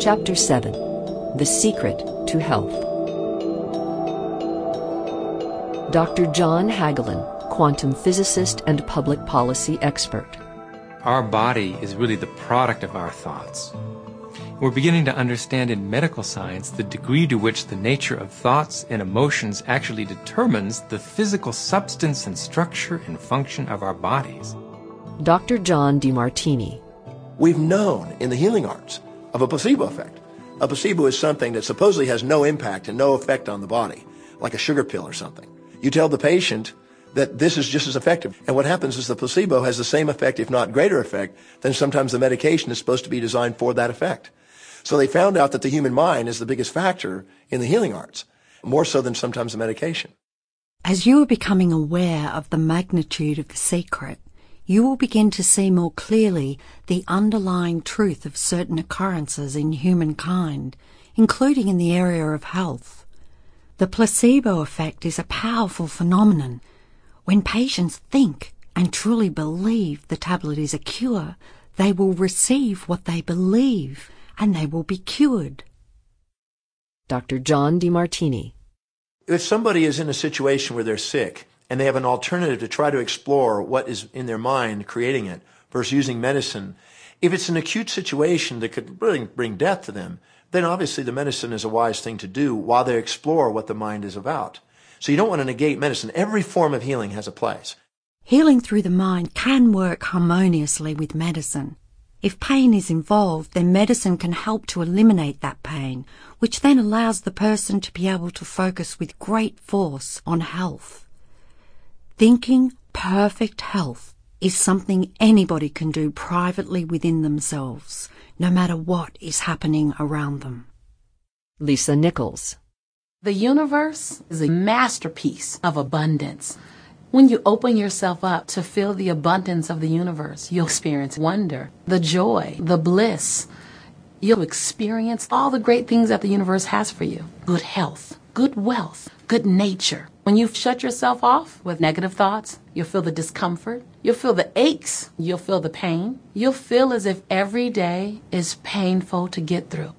Chapter 7. The Secret to Health. Dr. John Hagelin, quantum physicist and public policy expert. Our body is really the product of our thoughts. We're beginning to understand in medical science the degree to which the nature of thoughts and emotions actually determines the physical substance and structure and function of our bodies. Dr. John DeMartini. We've known in the healing arts of a placebo effect. A placebo is something that supposedly has no impact and no effect on the body, like a sugar pill or something. You tell the patient that this is just as effective. And what happens is the placebo has the same effect, if not greater effect, than sometimes the medication is supposed to be designed for that effect. So they found out that the human mind is the biggest factor in the healing arts, more so than sometimes the medication. As you are becoming aware of the magnitude of the secret, you will begin to see more clearly the underlying truth of certain occurrences in humankind, including in the area of health. The placebo effect is a powerful phenomenon. When patients think and truly believe the tablet is a cure, they will receive what they believe and they will be cured. Dr. John DeMartini. If somebody is in a situation where they're sick and they have an alternative to try to explore what is in their mind creating it versus using medicine, if it's an acute situation that could really bring death to them, then obviously the medicine is a wise thing to do while they explore what the mind is about. So you don't want to negate medicine. Every form of healing has a place. Healing through the mind can work harmoniously with medicine. If pain is involved, then medicine can help to eliminate that pain, which then allows the person to be able to focus with great force on health. Thinking perfect health is something anybody can do privately within themselves, no matter what is happening around them. Lisa Nichols. The universe is a masterpiece of abundance. When you open yourself up to feel the abundance of the universe, you'll experience wonder, the joy, the bliss. You'll experience all the great things that the universe has for you. Good health, good wealth, good nature. When you shut yourself off with negative thoughts, you'll feel the discomfort, you'll feel the aches, you'll feel the pain. You'll feel as if every day is painful to get through.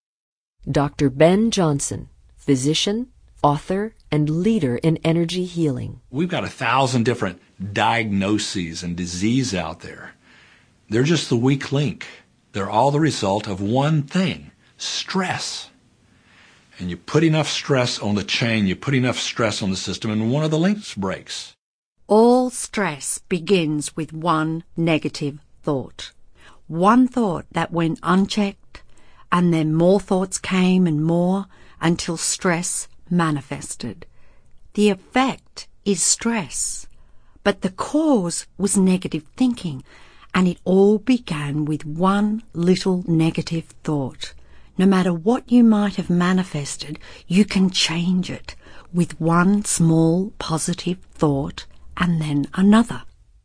Dr. Ben Johnson, physician, author, and leader in energy healing. We've got 1,000 different diagnoses and disease out there. They're just the weak link. They're all the result of one thing, stress. And you put enough stress on the chain, you put enough stress on the system, and one of the links breaks. All stress begins with one negative thought. One thought that went unchecked, and then more thoughts came and more until stress manifested. The effect is stress, but the cause was negative thinking, and it all began with one little negative thought. No matter what you might have manifested, you can change it with one small positive thought and then another.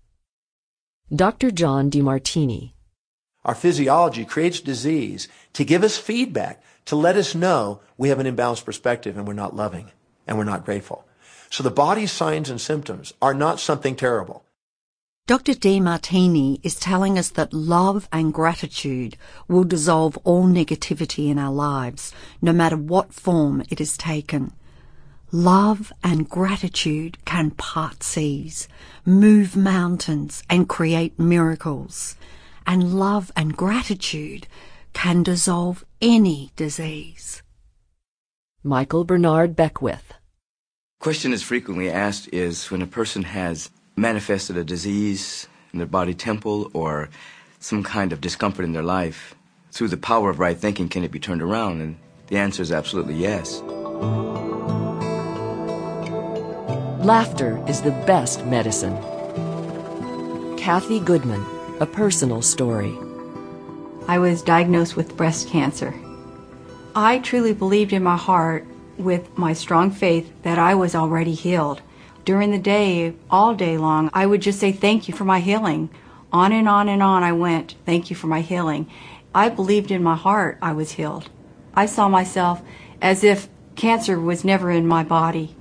Dr. John DeMartini. Our physiology creates disease to give us feedback, to let us know we have an imbalanced perspective and we're not loving and we're not grateful. So the body's signs and symptoms are not something terrible. Dr. DeMartini is telling us that love and gratitude will dissolve all negativity in our lives, no matter what form it is taken. Love and gratitude can part seas, move mountains, and create miracles. And love and gratitude can dissolve any disease. Michael Bernard Beckwith. Question is frequently asked is when a person has manifested a disease in their body temple or some kind of discomfort in their life, through the power of right thinking, can it be turned around? And the answer is absolutely yes. Laughter is the best medicine. Kathy Goodman, a personal story. I was diagnosed with breast cancer. I truly believed in my heart, with my strong faith, that I was already healed. During the day, all day long, I would just say thank you for my healing. On and on and on I went, thank you for my healing. I believed in my heart I was healed. I saw myself as if cancer was never in my body.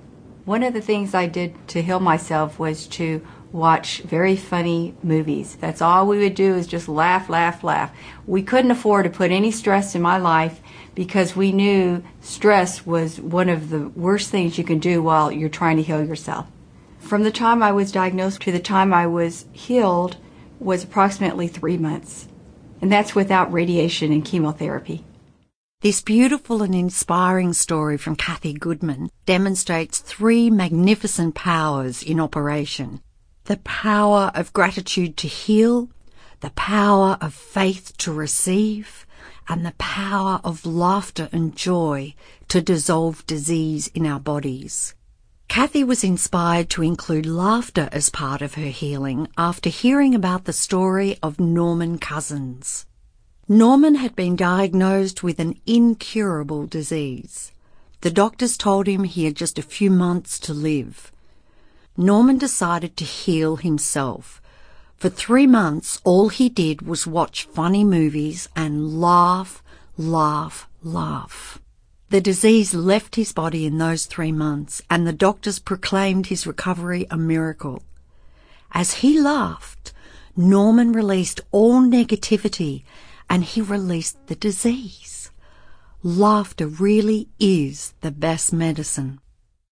One of the things I did to heal myself was to watch very funny movies. That's all we would do, is just laugh, laugh, laugh. We couldn't afford to put any stress in my life because we knew stress was one of the worst things you can do while you're trying to heal yourself. From the time I was diagnosed to the time I was healed was approximately 3 months. And that's without radiation and chemotherapy. This beautiful and inspiring story from Kathy Goodman demonstrates 3 magnificent powers in operation. The power of gratitude to heal, the power of faith to receive, and the power of laughter and joy to dissolve disease in our bodies. Kathy was inspired to include laughter as part of her healing after hearing about the story of Norman Cousins. Norman had been diagnosed with an incurable disease. The doctors told him he had just a few months to live. Norman decided to heal himself. For 3 months, all he did was watch funny movies and laugh, laugh, laugh. The disease left his body in those 3 months, and the doctors proclaimed his recovery a miracle. As he laughed, Norman released all negativity, and he released the disease. Laughter really is the best medicine.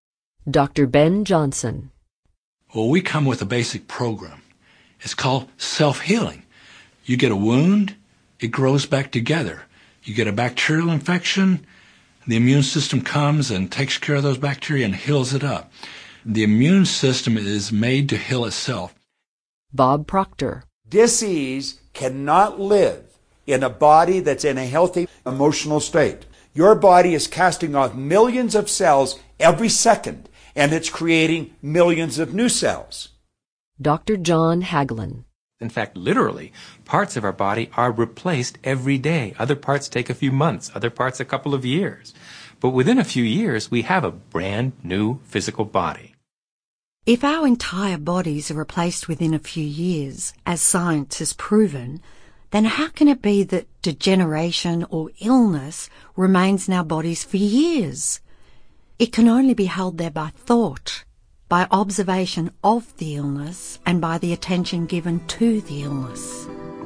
Dr. Ben Johnson. Well, we come with a basic program. It's called self-healing. You get a wound, it grows back together. You get a bacterial infection, the immune system comes and takes care of those bacteria and heals it up. The immune system is made to heal itself. Bob Proctor. Dis-ease cannot live in a body that's in a healthy emotional state. Your body is casting off millions of cells every second, and it's creating millions of new cells. Dr. John Hagelin. In fact, literally, parts of our body are replaced every day. Other parts take a few months, other parts a couple of years. But within a few years, we have a brand new physical body. If our entire bodies are replaced within a few years, as science has proven, then how can it be that degeneration or illness remains in our bodies for years? It can only be held there by thought, by observation of the illness, and by the attention given to the illness.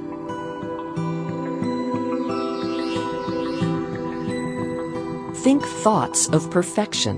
Think thoughts of perfection.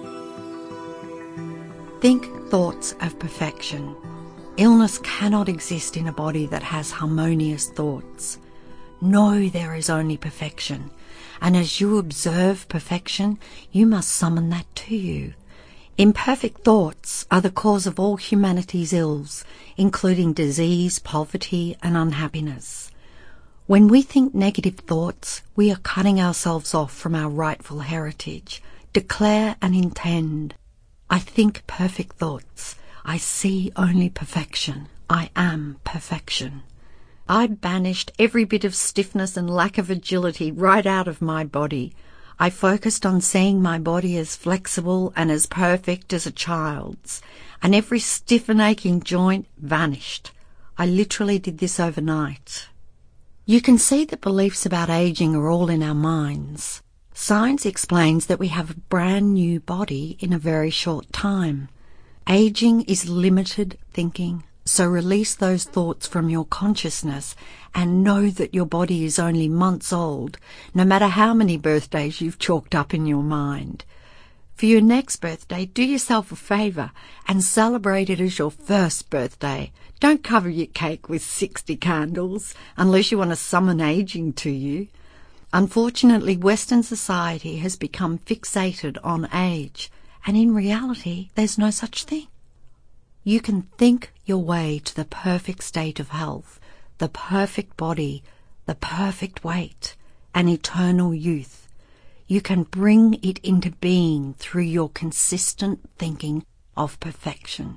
Think thoughts of perfection. Illness cannot exist in a body that has harmonious thoughts. Know there is only perfection, and as you observe perfection, you must summon that to you. Imperfect thoughts are the cause of all humanity's ills, including disease, poverty, and unhappiness. When we think negative thoughts, we are cutting ourselves off from our rightful heritage. Declare and intend. I think perfect thoughts. I see only perfection. I am perfection. I banished every bit of stiffness and lack of agility right out of my body. I focused on seeing my body as flexible and as perfect as a child's, and every stiff and aching joint vanished. I literally did this overnight. You can see that beliefs about aging are all in our minds. Science explains that we have a brand new body in a very short time. Aging is limited thinking, so release those thoughts from your consciousness and know that your body is only months old, no matter how many birthdays you've chalked up in your mind. For your next birthday, do yourself a favour and celebrate it as your first birthday. Don't cover your cake with 60 candles unless you want to summon aging to you. Unfortunately, Western society has become fixated on age, and in reality, there's no such thing. You can think your way to the perfect state of health, the perfect body, the perfect weight, and eternal youth. You can bring it into being through your consistent thinking of perfection.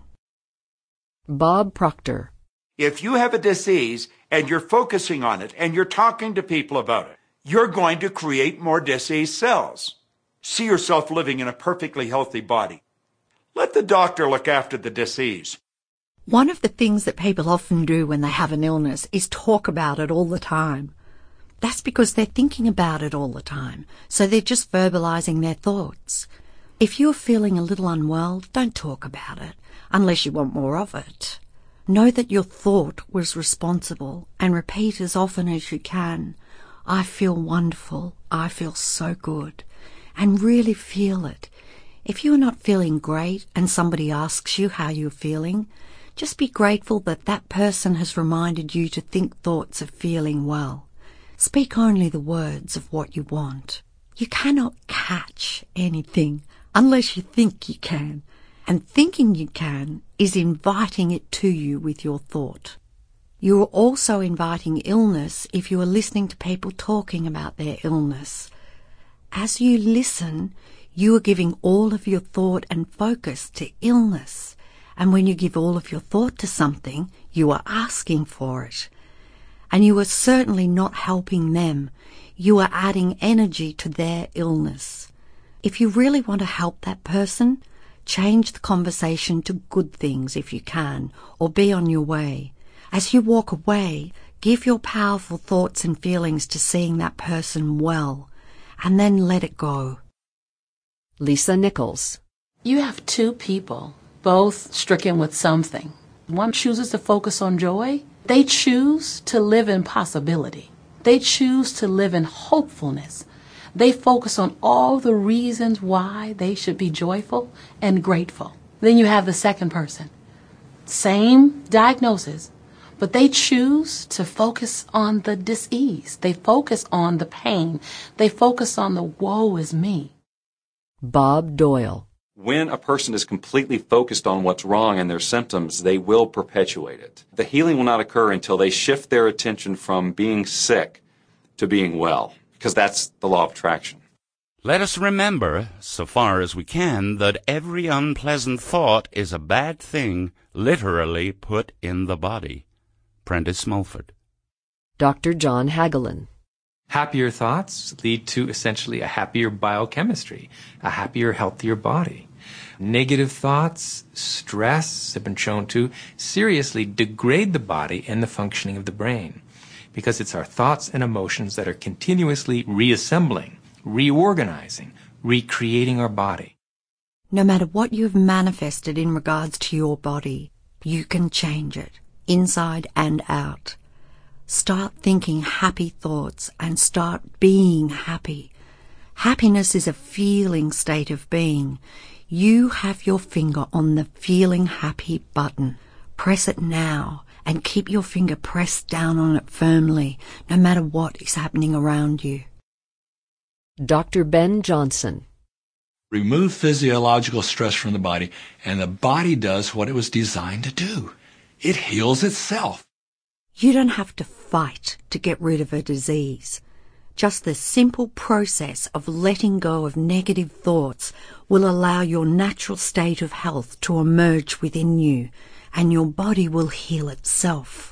Bob Proctor. If you have a disease and you're focusing on it and you're talking to people about it, you're going to create more disease cells. See yourself living in a perfectly healthy body. Let the doctor look after the disease. One of the things that people often do when they have an illness is talk about it all the time. That's because they're thinking about it all the time, so they're just verbalizing their thoughts. If you're feeling a little unwell, don't talk about it, unless you want more of it. Know that your thought was responsible and repeat as often as you can, I feel wonderful, I feel so good, and really feel it. If you are not feeling great and somebody asks you how you're feeling, just be grateful that that person has reminded you to think thoughts of feeling well. Speak only the words of what you want. You cannot catch anything unless you think you can, and thinking you can is inviting it to you with your thought. You are also inviting illness if you are listening to people talking about their illness. As you listen, you are giving all of your thought and focus to illness. And when you give all of your thought to something, you are asking for it. And you are certainly not helping them. You are adding energy to their illness. If you really want to help that person, change the conversation to good things if you can, or be on your way. As you walk away, give your powerful thoughts and feelings to seeing that person well, and then let it go. Lisa Nichols. You have two people, both stricken with something. One chooses to focus on joy. They choose to live in possibility. They choose to live in hopefulness. They focus on all the reasons why they should be joyful and grateful. Then you have the second person. Same diagnosis, but they choose to focus on the dis-ease. They focus on the pain. They focus on the woe is me. Bob Doyle. When a person is completely focused on what's wrong and their symptoms, they will perpetuate it. The healing will not occur until they shift their attention from being sick to being well, because that's the law of attraction. Let us remember, so far as we can, that every unpleasant thought is a bad thing literally put in the body. Prentice Mulford. Dr. John Hagelin. Happier thoughts lead to essentially a happier biochemistry, a happier, healthier body. Negative thoughts, stress, have been shown to seriously degrade the body and the functioning of the brain, because it's our thoughts and emotions that are continuously reassembling, reorganizing, recreating our body. No matter what you've manifested in regards to your body, you can change it, inside and out. Start thinking happy thoughts and start being happy. Happiness is a feeling state of being. You have your finger on the feeling happy button. Press it now and keep your finger pressed down on it firmly, no matter what is happening around you. Dr. Ben Johnson. Remove physiological stress from the body, and the body does what it was designed to do. It heals itself. You don't have to fight to get rid of a disease. Just the simple process of letting go of negative thoughts will allow your natural state of health to emerge within you, and your body will heal itself.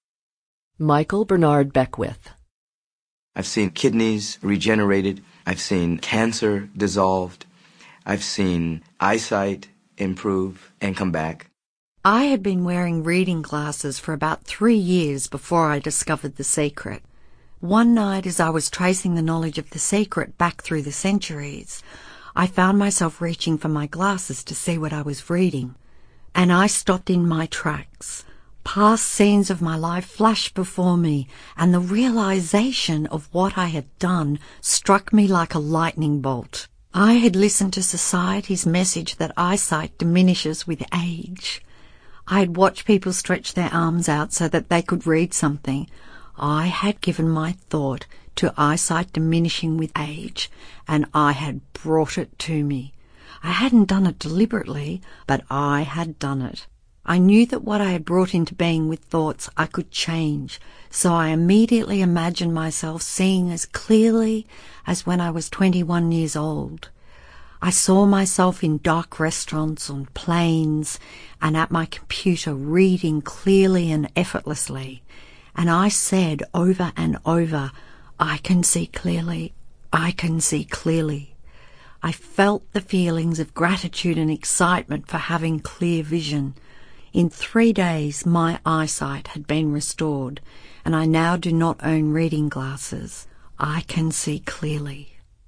Michael Bernard Beckwith. I've seen kidneys regenerated. I've seen cancer dissolved. I've seen eyesight improve and come back. I had been wearing reading glasses for about 3 years before I discovered the secret. One night, as I was tracing the knowledge of the secret back through the centuries, I found myself reaching for my glasses to see what I was reading. And I stopped in my tracks. Past scenes of my life flashed before me, and the realization of what I had done struck me like a lightning bolt. I had listened to society's message that eyesight diminishes with age. I had watched people stretch their arms out so that they could read something. I had given my thought to eyesight diminishing with age, and I had brought it to me. I hadn't done it deliberately, but I had done it. I knew that what I had brought into being with thoughts I could change, so I immediately imagined myself seeing as clearly as when I was 21 years old. I saw myself in dark restaurants, on planes, and at my computer reading clearly and effortlessly. And I said over and over, I can see clearly, I can see clearly. I felt the feelings of gratitude and excitement for having clear vision. In 3 days, my eyesight had been restored, and I now do not own reading glasses. I can see clearly.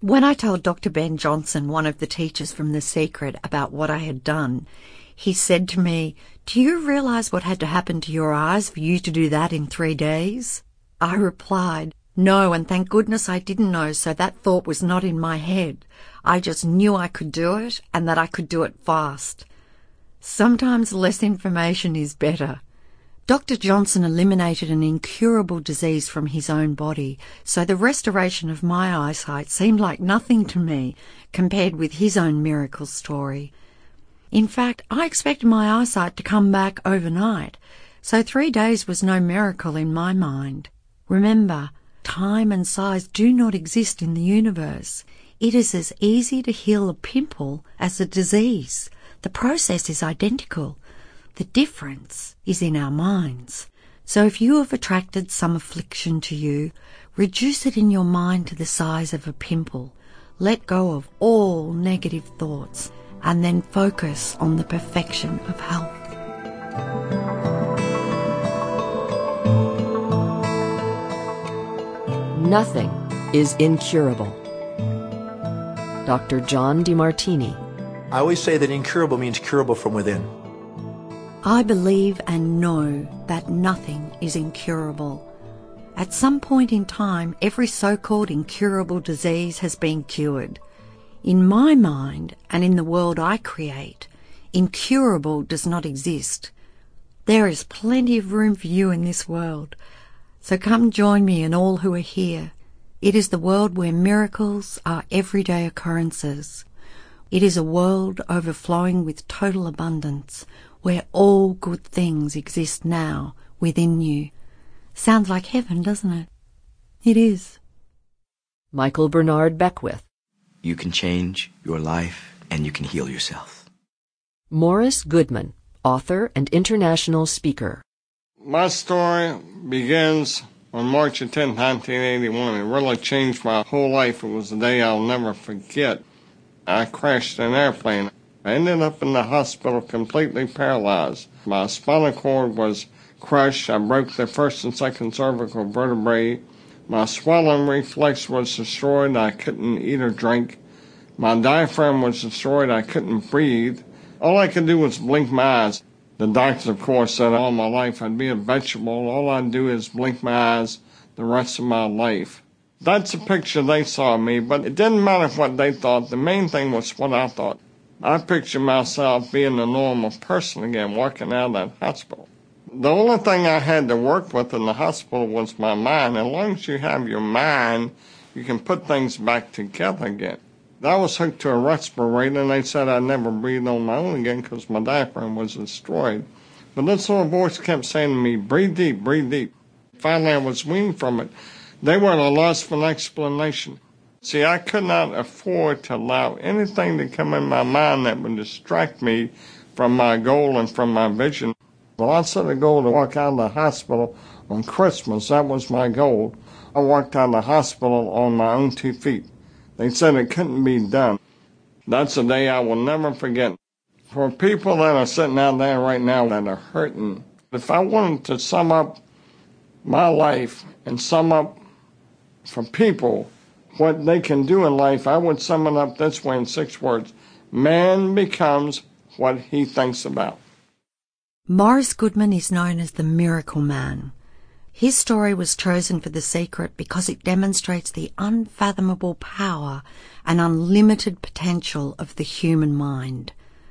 When I told Dr. Ben Johnson, one of the teachers from The Secret, about what I had done, he said to me, "Do you realize what had to happen to your eyes for you to do that in 3 days?" I replied, "No, and thank goodness I didn't know, so that thought was not in my head. I just knew I could do it and that I could do it fast." Sometimes less information is better. Dr. Johnson eliminated an incurable disease from his own body, so the restoration of my eyesight seemed like nothing to me compared with his own miracle story. In fact, I expected my eyesight to come back overnight, so 3 days was no miracle in my mind. Remember, time and size do not exist in the universe. It is as easy to heal a pimple as a disease. The process is identical. The difference is in our minds. So if you have attracted some affliction to you, reduce it in your mind to the size of a pimple. Let go of all negative thoughts and then focus on the perfection of health. Nothing is incurable. Dr. John DeMartini. I always say that incurable means curable from within. I believe and know that nothing is incurable. At some point in time, every so-called incurable disease has been cured. In my mind and in the world I create, incurable does not exist. There is plenty of room for you in this world. So come join me and all who are here. It is the world where miracles are everyday occurrences. It is a world overflowing with total abundance, where all good things exist now within you. Sounds like heaven, doesn't it? It is. Michael Bernard Beckwith. You can change your life and you can heal yourself. Morris Goodman, author and international speaker. My story begins on March 10, 1981. It really changed my whole life. It was a day I'll never forget. I crashed an airplane. I ended up in the hospital completely paralyzed. My spinal cord was crushed. I broke the first and second cervical vertebrae. My swallowing reflex was destroyed. I couldn't eat or drink. My diaphragm was destroyed. I couldn't breathe. All I could do was blink my eyes. The doctors, of course, said all my life I'd be a vegetable. All I'd do is blink my eyes the rest of my life. That's the picture they saw of me, but it didn't matter what they thought. The main thing was what I thought. I pictured myself being a normal person again, walking out of that hospital. The only thing I had to work with in the hospital was my mind. As long as you have your mind, you can put things back together again. I was hooked to a respirator, and they said I'd never breathe on my own again because my diaphragm was destroyed. But this little voice kept saying to me, breathe deep, breathe deep. Finally, I was weaned from it. They were at a loss for an explanation. See, I could not afford to allow anything to come in my mind that would distract me from my goal and from my vision. Well, I set a goal to walk out of the hospital on Christmas. That was my goal. I walked out of the hospital on my own 2 feet. They said it couldn't be done. That's a day I will never forget. For people that are sitting out there right now that are hurting, if I wanted to sum up my life and sum up for people what they can do in life, I would sum it up this way in 6 words. Man becomes what he thinks about. Morris Goodman is known as the Miracle Man. His story was chosen for The Secret because it demonstrates the unfathomable power and unlimited potential of the human mind.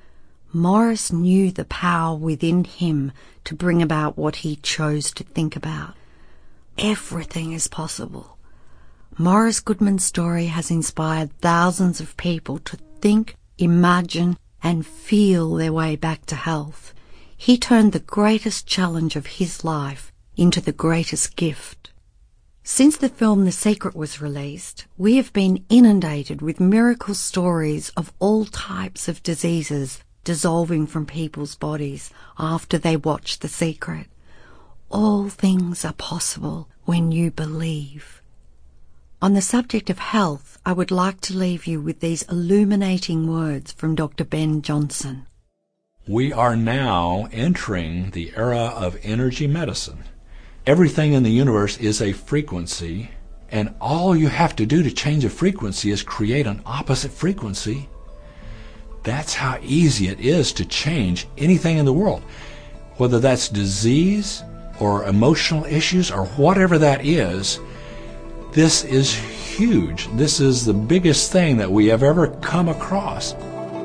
Morris knew the power within him to bring about what he chose to think about. Everything is possible. Morris Goodman's story has inspired thousands of people to think, imagine, and feel their way back to health. He turned the greatest challenge of his life into the greatest gift. Since the film The Secret was released, we have been inundated with miracle stories of all types of diseases dissolving from people's bodies after they watch The Secret. All things are possible when you believe. On the subject of health, I would like to leave you with these illuminating words from Dr. Ben Johnson. We are now entering the era of energy medicine. Everything in the universe is a frequency, And all you have to do to change a frequency is create an opposite frequency. That's how easy it is to change anything in the world. Whether that's disease or emotional issues or whatever that is, this is huge. This is the biggest thing that we have ever come across.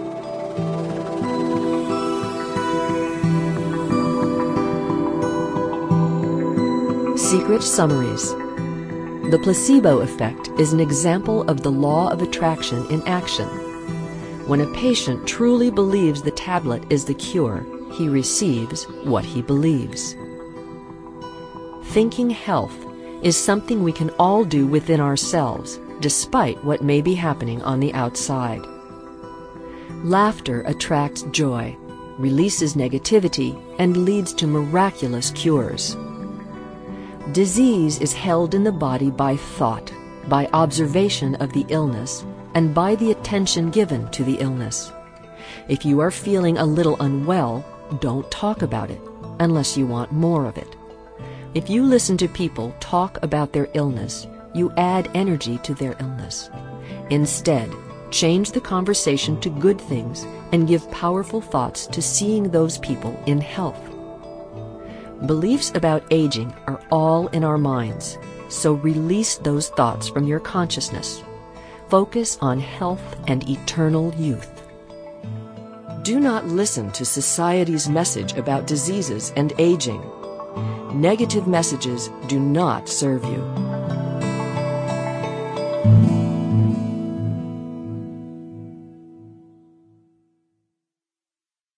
Secret summaries. The placebo effect is an example of the law of attraction in action. When a patient truly believes the tablet is the cure, he receives what he believes. Thinking health is something we can all do within ourselves, despite what may be happening on the outside. Laughter attracts joy, releases negativity, and leads to miraculous cures. Disease is held in the body by thought, by observation of the illness, and by the attention given to the illness. If you are feeling a little unwell, don't talk about it, unless you want more of it. If you listen to people talk about their illness, you add energy to their illness. Instead, change the conversation to good things and give powerful thoughts to seeing those people in health. Beliefs about aging are all in our minds, so release those thoughts from your consciousness. Focus on health and eternal youth. Do not listen to society's message about diseases and aging. Negative messages do not serve you.